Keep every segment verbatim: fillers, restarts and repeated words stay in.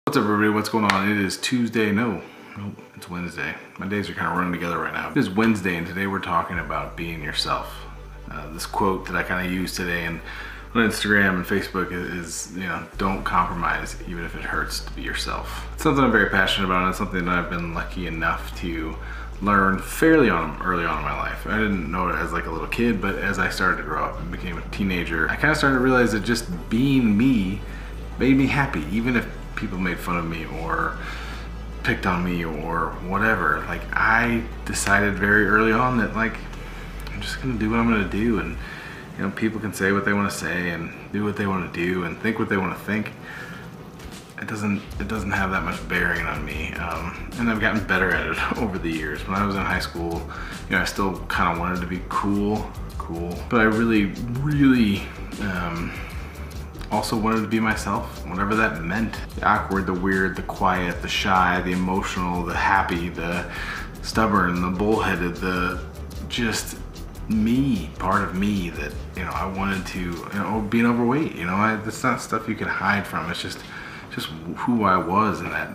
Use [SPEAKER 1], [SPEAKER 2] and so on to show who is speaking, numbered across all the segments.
[SPEAKER 1] What's up, everybody? What's going on? It is Tuesday. No, no, it's Wednesday. My days are kind of running together right now. It is Wednesday, and today we're talking about being yourself. Uh, this quote that I kind of used today and on Instagram and Facebook is, you know, don't compromise even if it hurts to be yourself. It's something I'm very passionate about, and it's something that I've been lucky enough to learn fairly on early on in my life. I didn't know it as like a little kid, but as I started to grow up and became a teenager, I kind of started to realize that just being me made me happy, even if people made fun of me or picked on me or whatever. Like, I decided very early on that, like, I'm just gonna do what I'm gonna do, and you know, people can say what they want to say and do what they want to do and think what they want to think. It doesn't it doesn't have that much bearing on me, um, and I've gotten better at it over the years. When I was in high school, you know, I still kind of wanted to be cool, cool, but I really, really um, also wanted to be myself, whatever that meant. The awkward, the weird, the quiet, the shy, the emotional, the happy, the stubborn, the bullheaded, the just me, part of me that, you know, I wanted to, you know, being overweight, you know, I, that's not stuff you can hide from. It's just, just who I was in that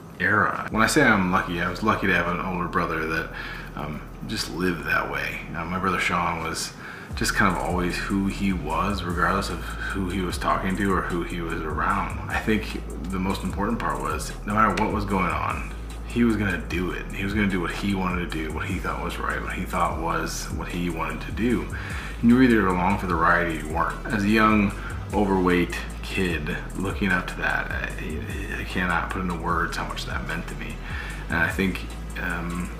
[SPEAKER 1] era. When I say I'm lucky, I was lucky to have an older brother that um, just lived that way. Uh, my brother Sean was just kind of always who he was, regardless of who he was talking to or who he was around. I think the most important part was, no matter what was going on, he was gonna do it. He was gonna do what he wanted to do, what he thought was right, what he thought was what he wanted to do. And you were either along for the ride or you weren't. As a young, overweight kid looking up to that, I, I cannot put into words how much that meant to me. And I think um,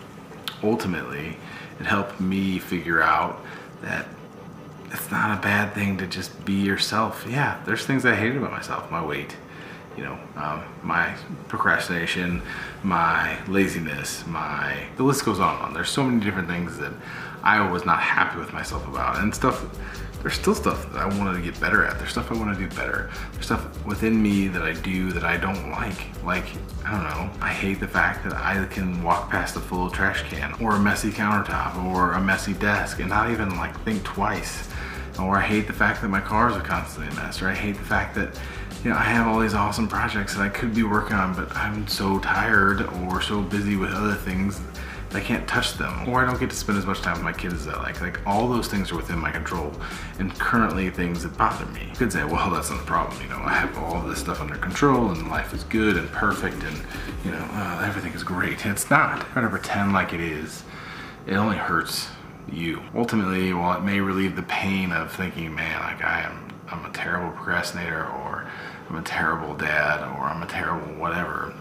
[SPEAKER 1] ultimately it helped me figure out that it's not a bad thing to just be yourself. Yeah, there's things I hated about myself, my weight, you know, um, my procrastination, my laziness, my, the list goes on and on. There's so many different things that I was not happy with myself about, and stuff, there's still stuff that I wanted to get better at. There's stuff I want to do better. There's stuff within me that I do that I don't like. Like, I don't know, I hate the fact that I can walk past a full trash can or a messy countertop or a messy desk and not even like think twice. Or I hate the fact that my cars are constantly a mess. Or I hate the fact that, you know, I have all these awesome projects that I could be working on, but I'm so tired or so busy with other things that I can't touch them. Or I don't get to spend as much time with my kids as I like. Like, all those things are within my control, and currently things that bother me. You could say, well, that's not a problem. You know, I have all this stuff under control and life is good and perfect and, you know, uh, everything is great. And it's not. Try to pretend like it is. It only hurts you. Ultimately, while it may relieve the pain of thinking, man, like I am, I'm a terrible procrastinator, or I'm a terrible dad, or I'm a terrible whatever,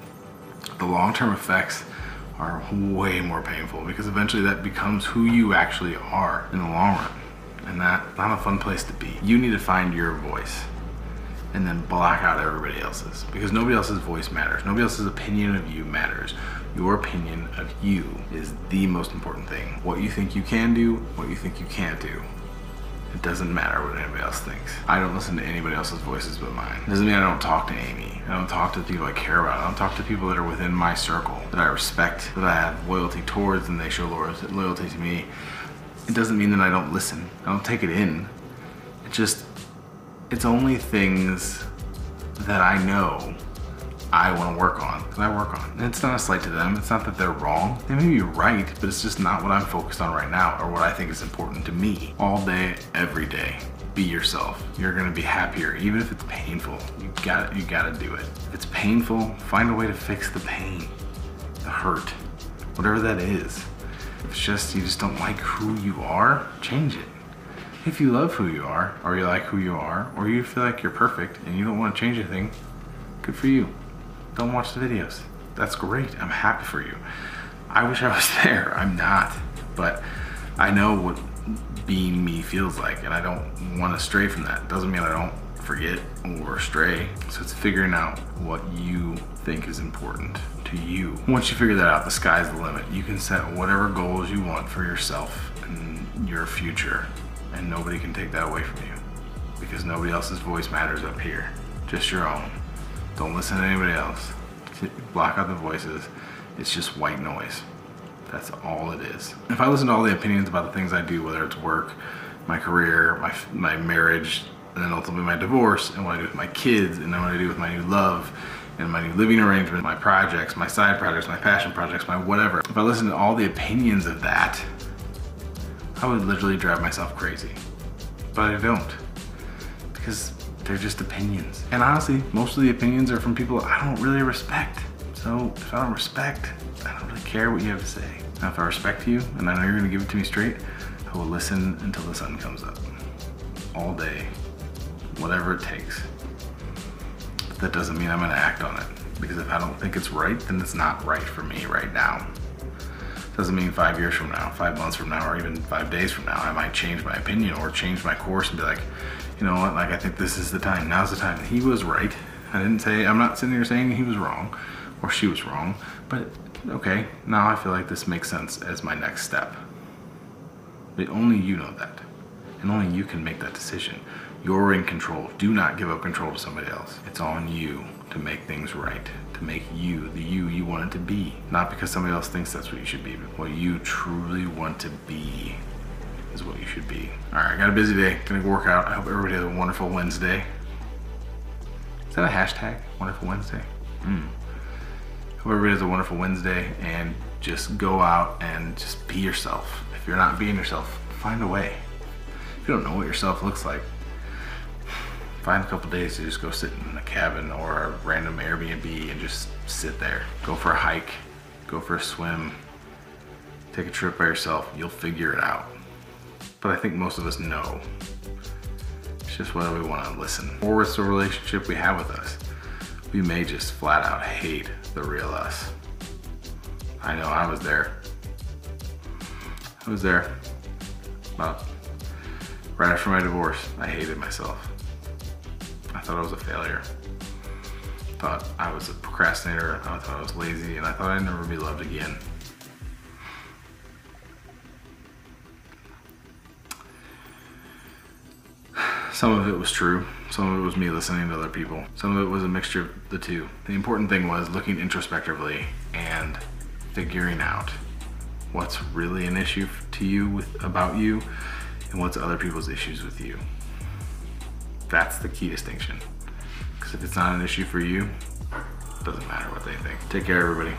[SPEAKER 1] the long-term effects are way more painful, because eventually that becomes who you actually are in the long run, and that's not a fun place to be. You need to find your voice and then block out everybody else's, because nobody else's voice matters. Nobody else's opinion of you matters. Your opinion of you is the most important thing. What you think you can do, what you think you can't do. It doesn't matter what anybody else thinks. I don't listen to anybody else's voices but mine. It doesn't mean I don't talk to Amy. I don't talk to the people I care about. I don't talk to people that are within my circle, that I respect, that I have loyalty towards, and they show loyalty to me. It doesn't mean that I don't listen. I don't take it in. It just, it's only things that I know I want to work on, that I work on. And it's not a slight to them. It's not that they're wrong. They may be right, but it's just not what I'm focused on right now, or what I think is important to me. All day, every day, be yourself. You're gonna be happier, even if it's painful. You got you gotta do it. If it's painful, find a way to fix the pain, the hurt, whatever that is. If it's just you just don't like who you are, change it. If you love who you are, or you like who you are, or you feel like you're perfect and you don't want to change anything, good for you. Don't watch the videos. That's great. I'm happy for you. I wish I was there. I'm not. But I know what being me feels like, and I don't want to stray from that. Doesn't mean I don't forget or stray. So it's figuring out what you think is important to you. Once you figure that out, the sky's the limit. You can set whatever goals you want for yourself and your future, and nobody can take that away from you, because nobody else's voice matters up here. Just your own. Don't listen to anybody else. Block out the voices. It's just white noise. That's all it is. If I listen to all the opinions about the things I do, whether it's work, my career, my, my marriage, and then ultimately my divorce, and what I do with my kids, and then what I do with my new love, in my new living arrangement, my projects, my side projects, my passion projects, my whatever. If I listened to all the opinions of that, I would literally drive myself crazy. But I don't, because they're just opinions. And honestly, most of the opinions are from people I don't really respect. So if I don't respect, I don't really care what you have to say. Now if I respect you, and I know you're gonna give it to me straight, I will listen until the sun comes up. All day, whatever it takes. But that doesn't mean I'm gonna act on it. Because if I don't think it's right, then it's not right for me right now. Doesn't mean five years from now, five months from now, or even five days from now, I might change my opinion or change my course and be like, you know what, like I think this is the time, now's the time. He was right. I didn't say, I'm not sitting here saying he was wrong or she was wrong, but okay, now I feel like this makes sense as my next step. But only you know that. And only you can make that decision. You're in control. Do not give up control to somebody else. It's on you to make things right, to make you the you you want it to be. Not because somebody else thinks that's what you should be, but what you truly want to be is what you should be. All right, I got a busy day, gonna work out. I hope everybody has a wonderful Wednesday. Is that a hashtag, wonderful Wednesday? Mm. Hope everybody has a wonderful Wednesday, and just go out and just be yourself. If you're not being yourself, find a way. If you don't know what yourself looks like, find a couple days to just go sit in a cabin or a random Airbnb and just sit there. Go for a hike, go for a swim, take a trip by yourself. You'll figure it out. But I think most of us know. It's just whether we want to listen. Or with the relationship we have with us. We may just flat out hate the real us. I know I was there. I was there. About right after my divorce, I hated myself. I thought I was a failure. I thought I was a procrastinator. I thought I was lazy, and I thought I'd never be loved again. Some of it was true. Some of it was me listening to other people. Some of it was a mixture of the two. The important thing was looking introspectively and figuring out what's really an issue to you with about you and what's other people's issues with you. That's the key distinction. Because if it's not an issue for you, it doesn't matter what they think. Take care, everybody.